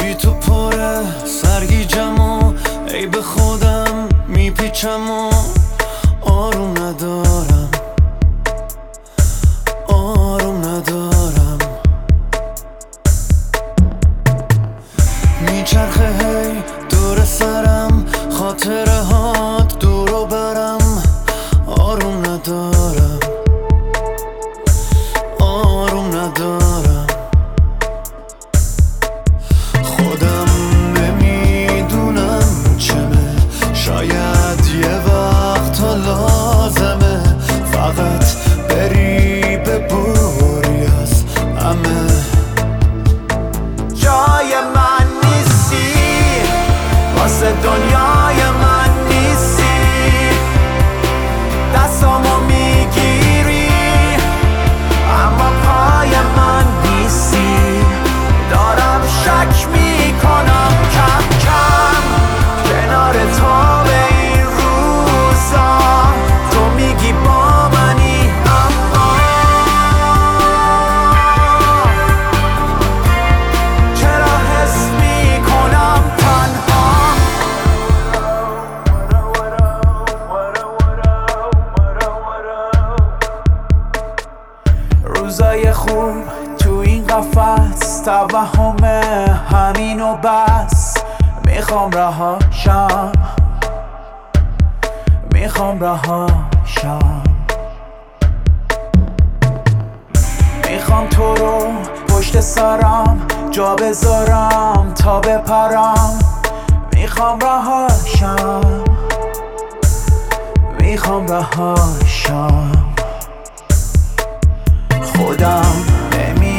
بی تو پره سرگیجم و ای به خودم میپیچم و آروم ندارم آروم ندارم میچرخه هی دور سرم خاطره هات دورو برم آروم ندارم آروم ندارم خودم نمیدونم چمه شاید یه وقت ها لازمه فقط بری ببوری از همه جای من نیستی واسه دنیای من نیستی دستامو میگیری اما پای من نیستی دارم شک میکنم کم کم کنار تو به این روزا تو میگی با منی اما چرا حس میکنم تنها روزای خوب تو این قفس توهمه همین و بس میخوام رهاشم میخوام رهاشم میخوام تو رو پشت سرم جا بذارم تا بپرم میخوام رهاشم میخوام رهاشم خودم